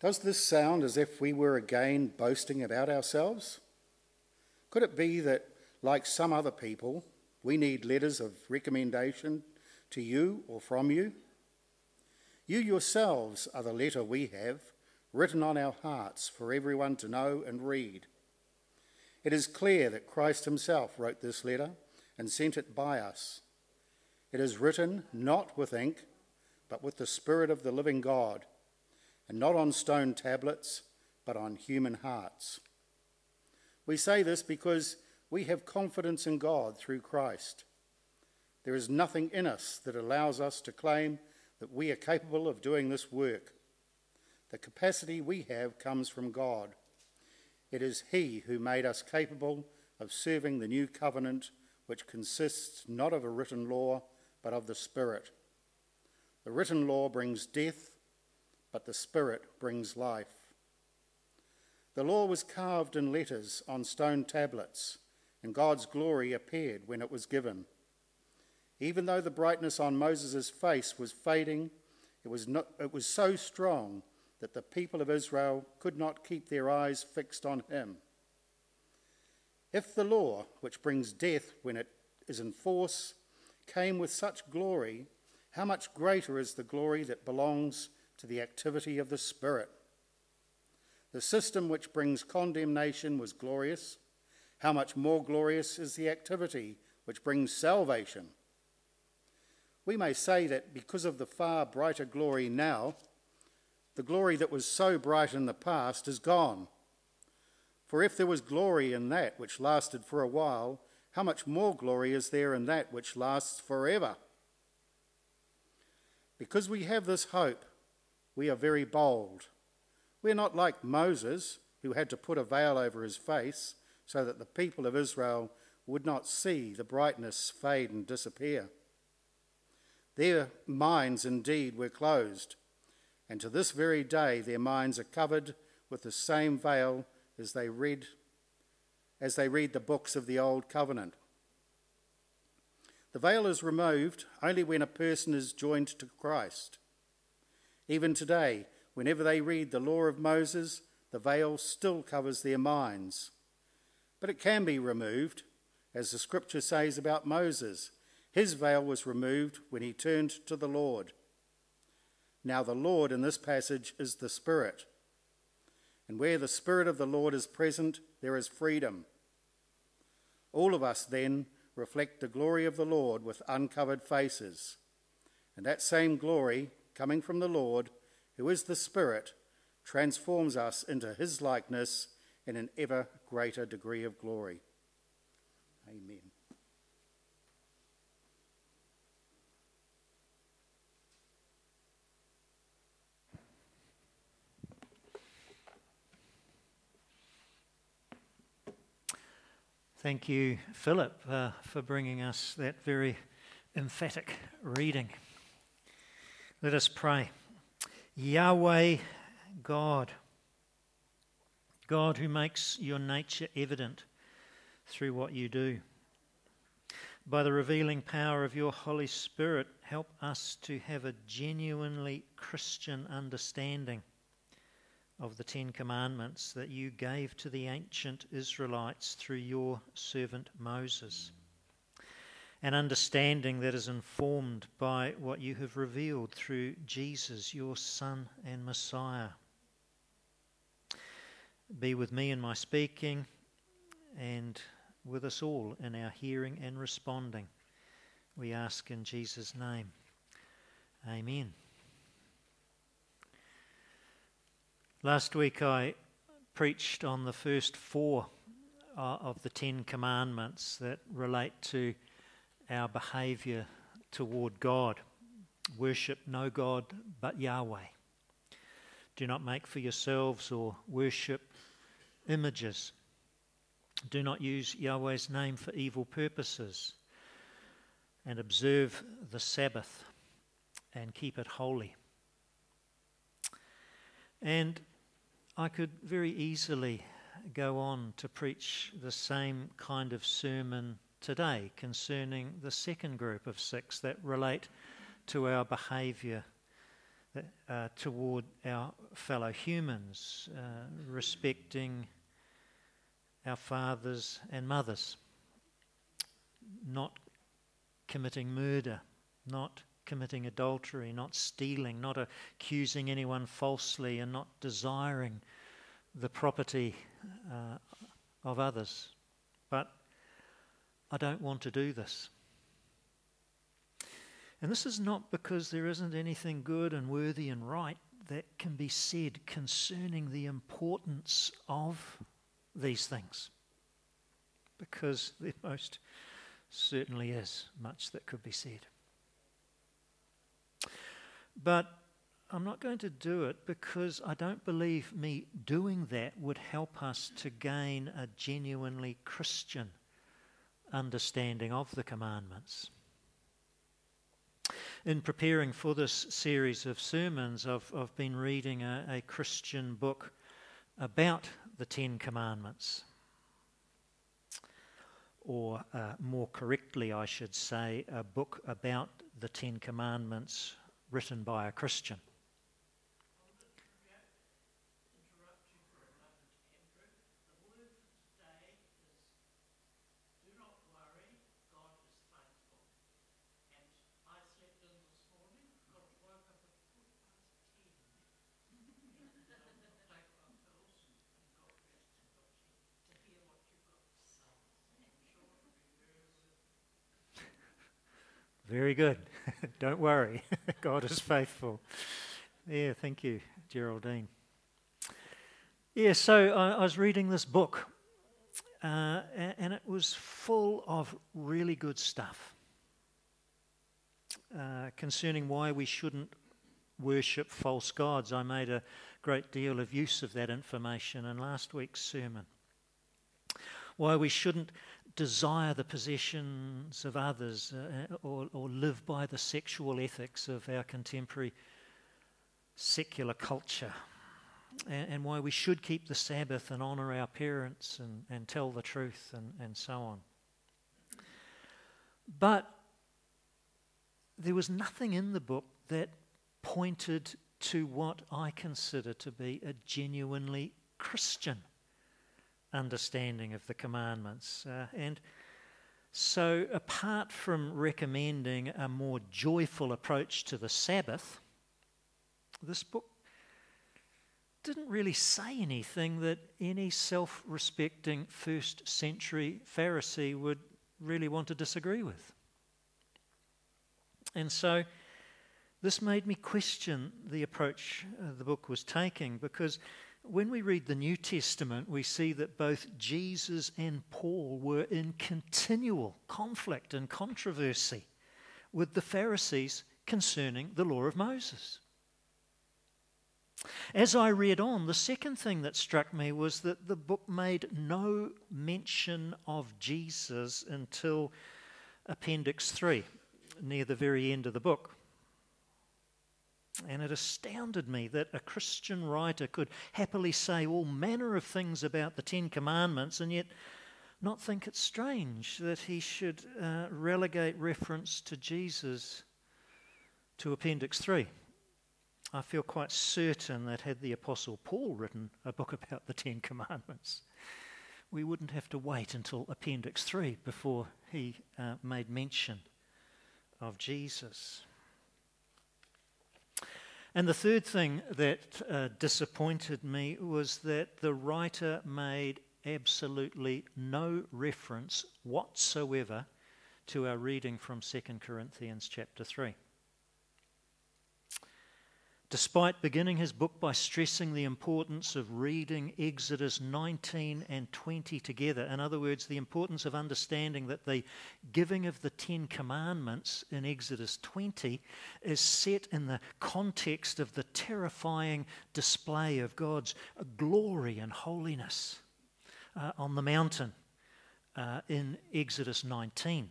Does this sound as if we were again boasting about ourselves? Could it be that, like some other people, we need letters of recommendation to you or from you? You yourselves are the letter we have, written on our hearts for everyone to know and read. It is clear that Christ himself wrote this letter and sent it by us. It is written not with ink, but with the Spirit of the living God, and not on stone tablets, but on human hearts. We say this because we have confidence in God through Christ. There is nothing in us that allows us to claim that we are capable of doing this work. The capacity we have comes from God. It is he who made us capable of serving the new covenant, which consists not of a written law, but of the Spirit. The written law brings death, but the Spirit brings life. The law was carved in letters on stone tablets, and God's glory appeared when it was given. Even though the brightness on Moses' face was fading, it was so strong that the people of Israel could not keep their eyes fixed on him. If the law, which brings death when it is in force, came with such glory, how much greater is the glory that belongs to the activity of the Spirit? The system which brings condemnation was glorious. How much more glorious is the activity which brings salvation? We may say that because of the far brighter glory now, the glory that was so bright in the past is gone. For if there was glory in that which lasted for a while, how much more glory is there in that which lasts forever? Because we have this hope, we are very bold. We are not like Moses, who had to put a veil over his face so that the people of Israel would not see the brightness fade and disappear. Their minds indeed were closed, and to this very day their minds are covered with the same veil as they read the books of the Old Covenant. The veil is removed only when a person is joined to Christ. Even today, whenever they read the law of Moses, the veil still covers their minds. But it can be removed, as the scripture says about Moses. His veil was removed when he turned to the Lord. Now the Lord in this passage is the Spirit. And where the Spirit of the Lord is present, there is freedom. All of us then reflect the glory of the Lord with uncovered faces. And that same glory, coming from the Lord, who is the Spirit, transforms us into his likeness in an ever greater degree of glory. Amen. Thank you, Philip, for bringing us that very emphatic reading. Let us pray. Yahweh God, God who makes your nature evident through what you do. By the revealing power of your Holy Spirit, help us to have a genuinely Christian understanding of the Ten Commandments that you gave to the ancient Israelites through your servant Moses. An understanding that is informed by what you have revealed through Jesus, your Son and Messiah. Be with me in my speaking and with us all in our hearing and responding. We ask in Jesus' name. Amen. Last week I preached on the first four of the Ten Commandments that relate to our behaviour toward God. Worship no God but Yahweh. Do not make for yourselves or worship images. Do not use Yahweh's name for evil purposes. And observe the Sabbath and keep it holy. And I could very easily go on to preach the same kind of sermon today concerning the second group of six that relate to our behaviour toward our fellow humans, respecting our fathers and mothers, not committing murder, not committing adultery, not stealing, not accusing anyone falsely, and not desiring the property of others. But I don't want to do this. And this is not because there isn't anything good and worthy and right that can be said concerning the importance of these things, because there most certainly is much that could be said. But I'm not going to do it because I don't believe me doing that would help us to gain a genuinely Christian understanding of the commandments. In preparing for this series of sermons, I've been reading a Christian book about the Ten Commandments. Or more correctly, I should say, a book about the Ten Commandments written by a Christian. Very good. Don't worry. God is faithful. Yeah, thank you, Geraldine. Yeah, so I was reading this book, and it was full of really good stuff concerning why we shouldn't worship false gods. I made a great deal of use of that information in last week's sermon. Why we shouldn't desire the possessions of others or live by the sexual ethics of our contemporary secular culture, and why we should keep the Sabbath and honour our parents and tell the truth and so on. But there was nothing in the book that pointed to what I consider to be a genuinely Christian understanding of the commandments. And so apart from recommending a more joyful approach to the Sabbath, this book didn't really say anything that any self-respecting first century Pharisee would really want to disagree with. And so this made me question the approach the book was taking, because when we read the New Testament, we see that both Jesus and Paul were in continual conflict and controversy with the Pharisees concerning the law of Moses. As I read on, the second thing that struck me was that the book made no mention of Jesus until Appendix 3, near the very end of the book. And it astounded me that a Christian writer could happily say all manner of things about the Ten Commandments and yet not think it strange that he should relegate reference to Jesus to Appendix 3. I feel quite certain that had the Apostle Paul written a book about the Ten Commandments, we wouldn't have to wait until Appendix 3 before he made mention of Jesus. And the third thing that disappointed me was that the writer made absolutely no reference whatsoever to our reading from 2 Corinthians chapter 3. Despite beginning his book by stressing the importance of reading Exodus 19 and 20 together, in other words, the importance of understanding that the giving of the Ten Commandments in Exodus 20 is set in the context of the terrifying display of God's glory and holiness on the mountain in Exodus 19.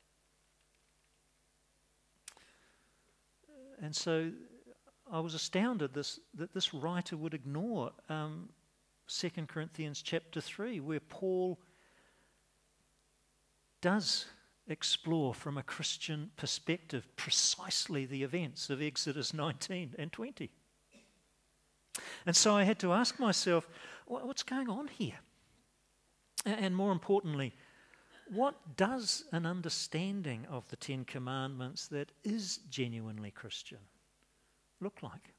And so I was astounded that this writer would ignore 2 Corinthians chapter 3, where Paul does explore from a Christian perspective precisely the events of Exodus 19 and 20. And so I had to ask myself, what's going on here? And more importantly, what does an understanding of the Ten Commandments that is genuinely Christian look like?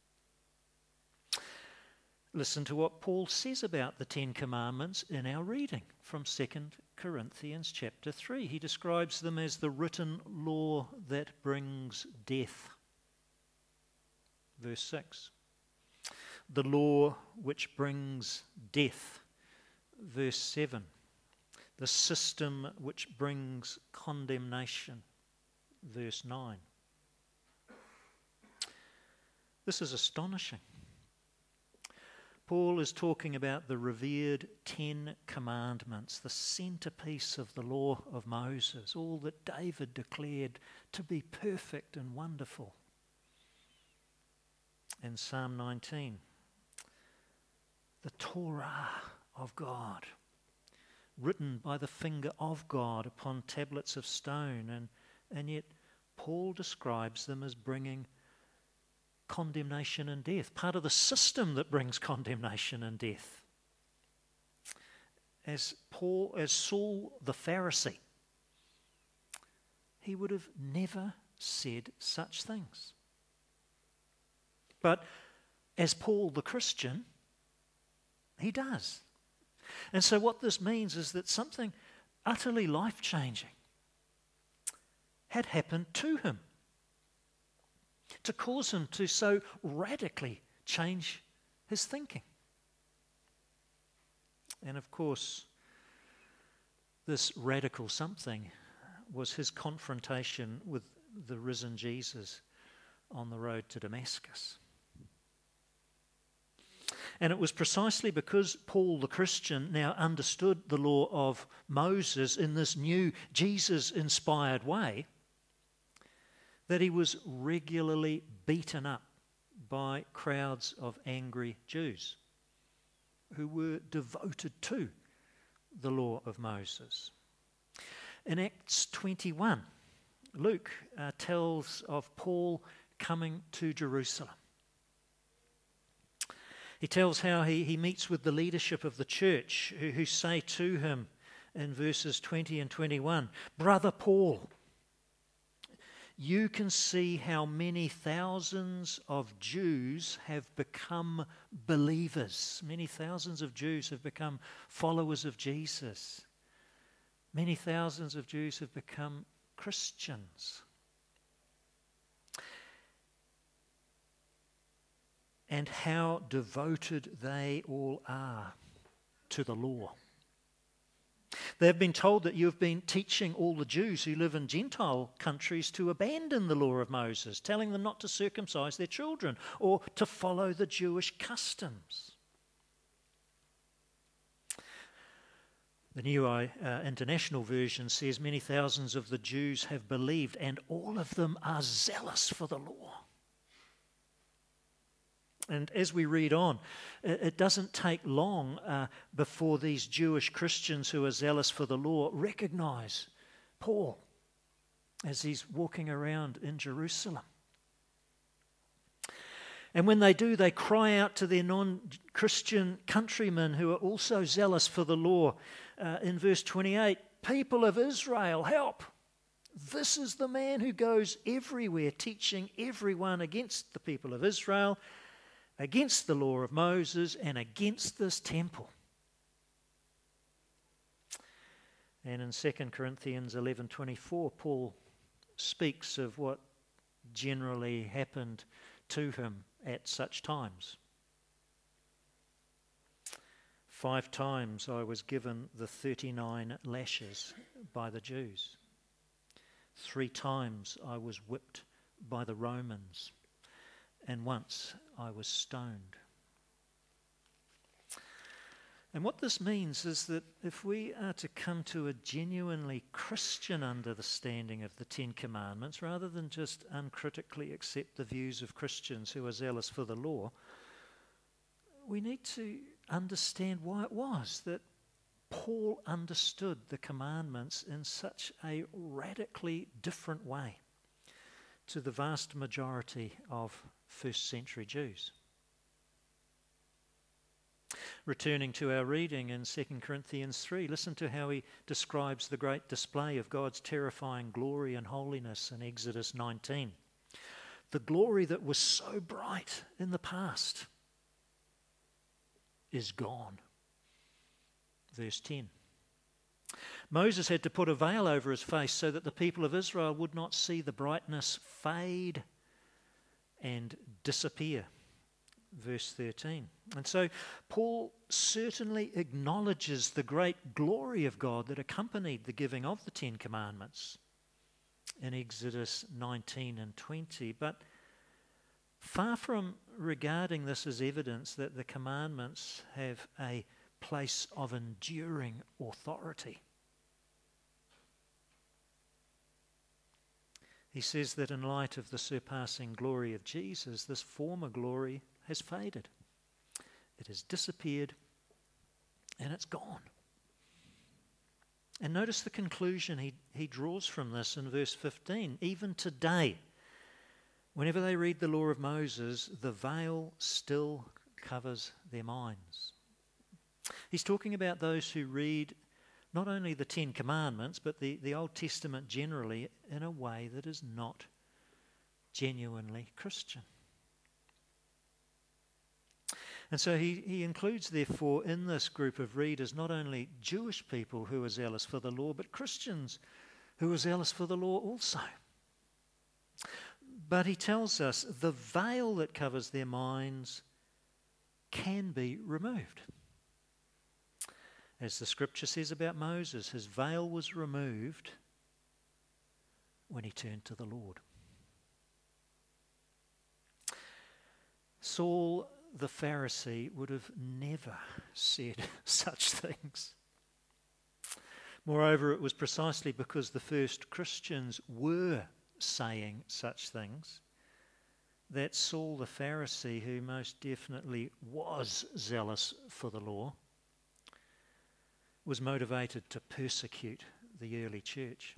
Listen to what Paul says about the Ten Commandments in our reading from 2 Corinthians chapter 3. He describes them as the written law that brings death. Verse 6. The law which brings death. Verse 7. The system which brings condemnation. Verse 9. This is astonishing. Paul is talking about the revered Ten Commandments, the centerpiece of the law of Moses, all that David declared to be perfect and wonderful. In Psalm 19, the Torah of God, written by the finger of God upon tablets of stone, and yet Paul describes them as bringing condemnation and death, part of the system that brings condemnation and death. As Saul the Pharisee, he would have never said such things. But as Paul the Christian, he does. And so what this means is that something utterly life-changing had happened to him, to cause him to so radically change his thinking. And of course, this radical something was his confrontation with the risen Jesus on the road to Damascus. And it was precisely because Paul the Christian now understood the law of Moses in this new Jesus-inspired way that he was regularly beaten up by crowds of angry Jews who were devoted to the law of Moses. In Acts 21, Luke tells of Paul coming to Jerusalem. He tells how he meets with the leadership of the church who say to him in verses 20 and 21, "Brother Paul, you can see how many thousands of Jews have become believers. Many thousands of Jews have become followers of Jesus. Many thousands of Jews have become Christians. And how devoted they all are to the law. They've been told that you have been teaching all the Jews who live in Gentile countries to abandon the law of Moses, telling them not to circumcise their children or to follow the Jewish customs." The New International Version says many thousands of the Jews have believed, and all of them are zealous for the law. And as we read on, it doesn't take long before these Jewish Christians who are zealous for the law recognize Paul as he's walking around in Jerusalem. And when they do, they cry out to their non-Christian countrymen who are also zealous for the law. In verse 28, "People of Israel, help! This is the man who goes everywhere teaching everyone against the people of Israel, against the law of Moses, and against this temple." And in 2 Corinthians 11:24, Paul speaks of what generally happened to him at such times. 5 times I was given the 39 lashes by the Jews. 3 times I was whipped by the Romans. And once I was stoned. And what this means is that if we are to come to a genuinely Christian understanding of the Ten Commandments, rather than just uncritically accept the views of Christians who are zealous for the law, we need to understand why it was that Paul understood the commandments in such a radically different way to the vast majority of first century Jews. Returning to our reading in 2 Corinthians 3, listen to how he describes the great display of God's terrifying glory and holiness in Exodus 19. The glory that was so bright in the past is gone. Verse 10. Moses had to put a veil over his face so that the people of Israel would not see the brightness fade and disappear. Verse 13. And so Paul certainly acknowledges the great glory of God that accompanied the giving of the Ten Commandments in Exodus 19 and 20. But far from regarding this as evidence that the commandments have a place of enduring authority, he says that in light of the surpassing glory of Jesus, this former glory has faded. It has disappeared and it's gone. And notice the conclusion he draws from this in verse 15. Even today, whenever they read the law of Moses, the veil still covers their minds. He's talking about those who read not only the Ten Commandments, but the Old Testament generally in a way that is not genuinely Christian. And so he includes, therefore, in this group of readers not only Jewish people who are zealous for the law, but Christians who are zealous for the law also. But he tells us the veil that covers their minds can be removed. As the scripture says about Moses, his veil was removed when he turned to the Lord. Saul the Pharisee would have never said such things. Moreover, it was precisely because the first Christians were saying such things that Saul the Pharisee, who most definitely was zealous for the law, was motivated to persecute the early church.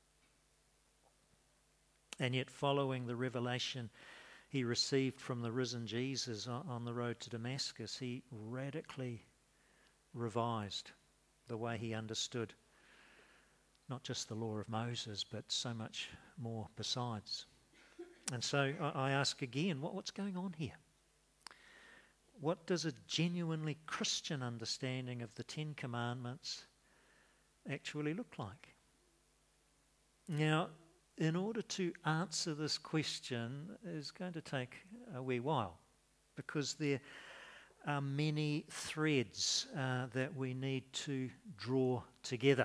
And yet, following the revelation he received from the risen Jesus on the road to Damascus, he radically revised the way he understood not just the law of Moses, but so much more besides. And so I ask again, what's going on here? What does a genuinely Christian understanding of the Ten Commandments actually look like? Now, in order to answer this question is going to take a wee while, because there are many threads that we need to draw together.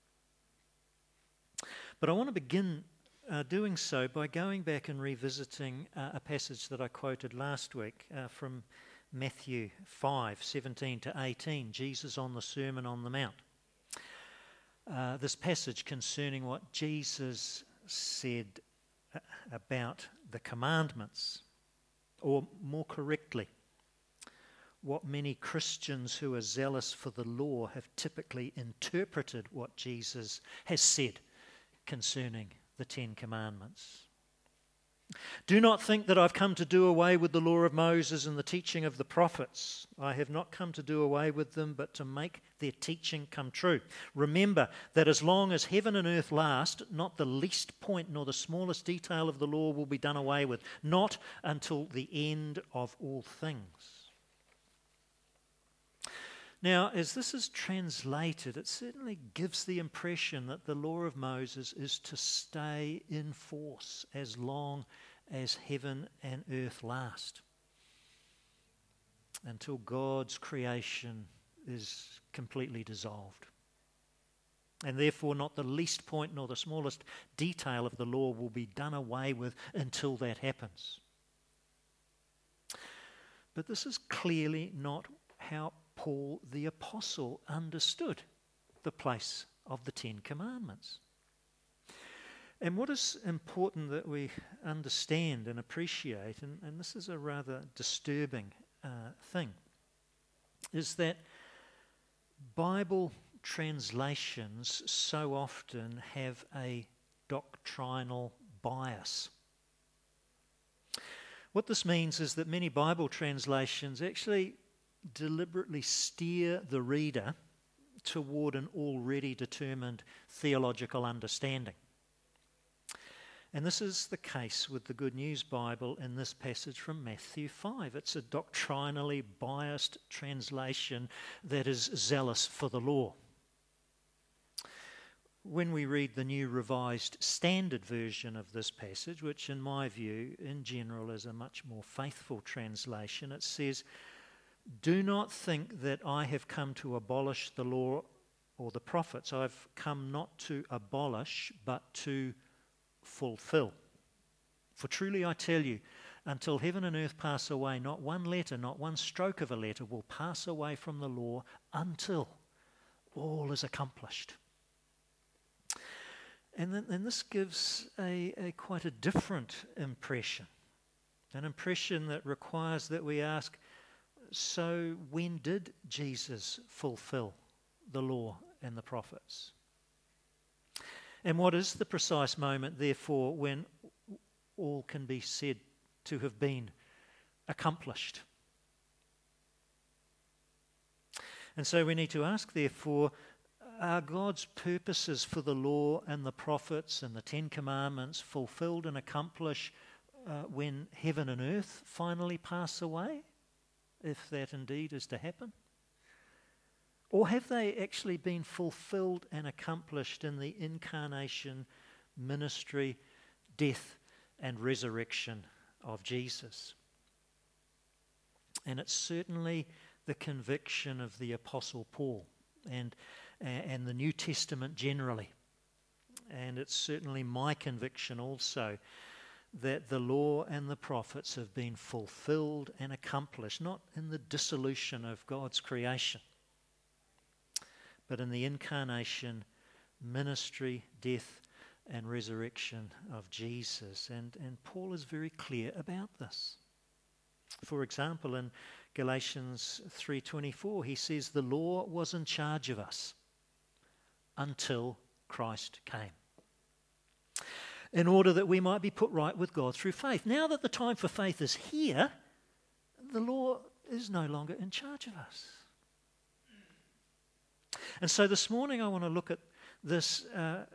But I want to begin doing so by going back and revisiting a passage that I quoted last week from Matthew 5:17 to 18, Jesus on the Sermon on the Mount. This passage concerning what Jesus said about the commandments, or more correctly, what many Christians who are zealous for the law have typically interpreted what Jesus has said concerning the Ten Commandments. Do not think that I've come to do away with the law of Moses and the teaching of the prophets. I have not come to do away with them, but to make their teaching come true. Remember that as long as heaven and earth last, not the least point nor the smallest detail of the law will be done away with, not until the end of all things. Now, as this is translated, it certainly gives the impression that the law of Moses is to stay in force as long as heaven and earth last, until God's creation is completely dissolved. And therefore not the least point nor the smallest detail of the law will be done away with until that happens. But this is clearly not how Paul the Apostle understood the place of the Ten Commandments. And what is important that we understand and appreciate, and this is a rather disturbing thing, is that Bible translations so often have a doctrinal bias. What this means is that many Bible translations actually deliberately steer the reader toward an already determined theological understanding. And this is the case with the Good News Bible in this passage from Matthew 5. It's a doctrinally biased translation that is zealous for the law. When we read the New Revised Standard Version of this passage, which in my view, in general, is a much more faithful translation, it says, "Do not think that I have come to abolish the law or the prophets. I've come not to abolish, but to fulfill. For truly I tell you, until heaven and earth pass away, not one letter, not one stroke of a letter will pass away from the law until all is accomplished." And this gives a quite a different impression, an impression that requires that we ask, so when did Jesus fulfill the law and the prophets? And what is the precise moment, therefore, when all can be said to have been accomplished? And so we need to ask, therefore, are God's purposes for the law and the prophets and the Ten Commandments fulfilled and accomplished when heaven and earth finally pass away, if that indeed is to happen? Or have they actually been fulfilled and accomplished in the incarnation, ministry, death and resurrection of Jesus? And it's certainly the conviction of the Apostle Paul and the New Testament generally. And it's certainly my conviction also that the law and the prophets have been fulfilled and accomplished, not in the dissolution of God's creation, but in the incarnation, ministry, death and resurrection of Jesus. And Paul is very clear about this. For example, in Galatians 3:24, he says, "The law was in charge of us until Christ came, in order that we might be put right with God through faith." Now that the time for faith is here, the law is no longer in charge of us. And so this morning I want to look at this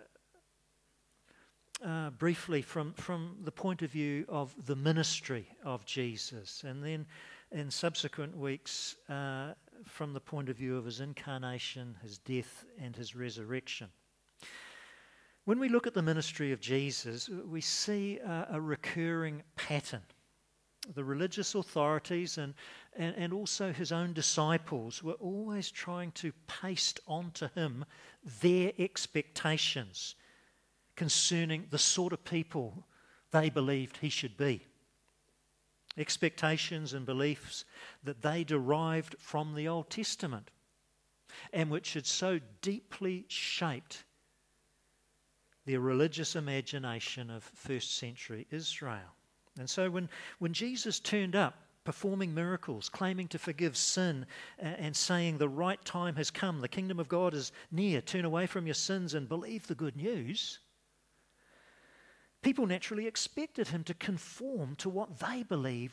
briefly from the point of view of the ministry of Jesus, and then in subsequent weeks from the point of view of his incarnation, his death and his resurrection. When we look at the ministry of Jesus, we see a recurring pattern. The religious authorities and also his own disciples were always trying to paste onto him their expectations concerning the sort of people they believed he should be. Expectations and beliefs that they derived from the Old Testament and which had so deeply shaped their religious imagination of first century Israel. And so when Jesus turned up performing miracles, claiming to forgive sin and saying the right time has come, the kingdom of God is near, turn away from your sins and believe the good news, people naturally expected him to conform to what they believed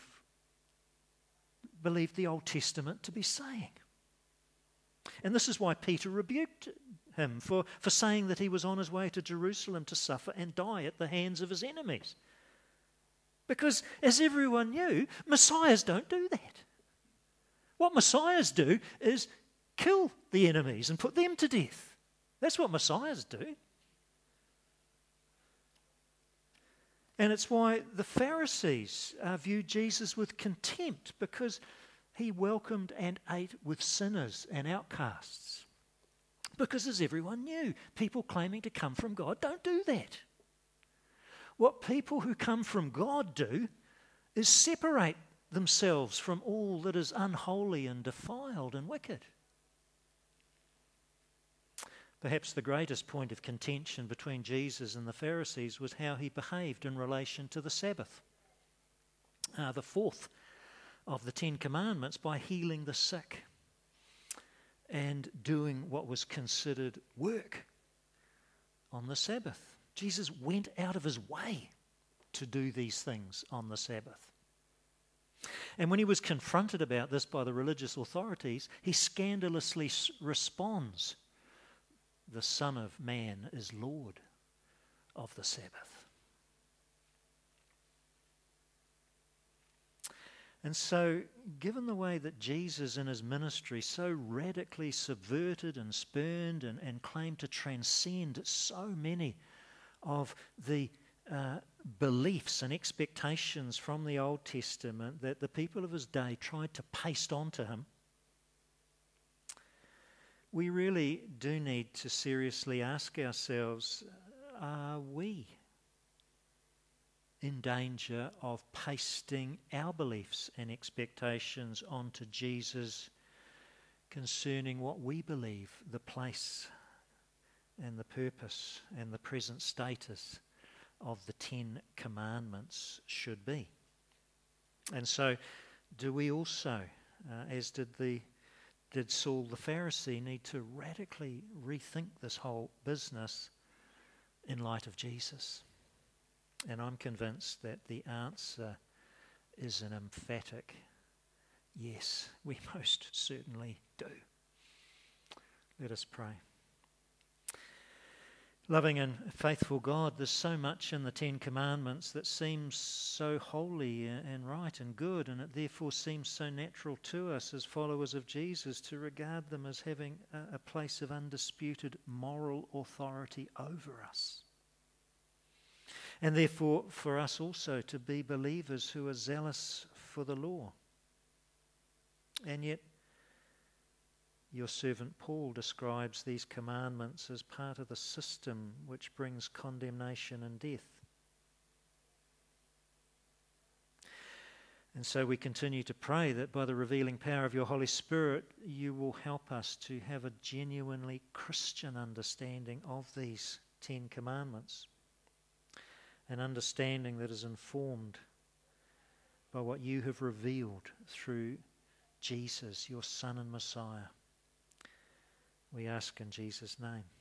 the Old Testament to be saying. And this is why Peter rebuked him for saying that he was on his way to Jerusalem to suffer and die at the hands of his enemies. Because, as everyone knew, messiahs don't do that. What messiahs do is kill the enemies and put them to death. That's what messiahs do. And it's why the Pharisees viewed Jesus with contempt, because he welcomed and ate with sinners and outcasts. Because, as everyone knew, people claiming to come from God don't do that. What people who come from God do is separate themselves from all that is unholy and defiled and wicked. Perhaps the greatest point of contention between Jesus and the Pharisees was how he behaved in relation to the Sabbath, the fourth of the Ten Commandments, by healing the sick and doing what was considered work on the Sabbath. Jesus went out of his way to do these things on the Sabbath. And when he was confronted about this by the religious authorities, he scandalously responds, "The Son of Man is Lord of the Sabbath." And so, given the way that Jesus in his ministry so radically subverted and spurned and claimed to transcend so many of the beliefs and expectations from the Old Testament that the people of his day tried to paste onto him, we really do need to seriously ask ourselves, are we in danger of pasting our beliefs and expectations onto Jesus concerning what we believe the place and the purpose and the present status of the 10 Commandments should be? And so do we also, as did Saul the Pharisee, need to radically rethink this whole business in light of Jesus? And I'm convinced that the answer is an emphatic yes, we most certainly do. Let us pray. Loving and faithful God, there's so much in the 10 Commandments that seems so holy and right and good, and it therefore seems so natural to us as followers of Jesus to regard them as having a place of undisputed moral authority over us. And therefore for us also to be believers who are zealous for the law. And yet your servant Paul describes these commandments as part of the system which brings condemnation and death. And so we continue to pray that by the revealing power of your Holy Spirit, you will help us to have a genuinely Christian understanding of these 10 Commandments. An understanding that is informed by what you have revealed through Jesus, your Son and Messiah. We ask in Jesus' name.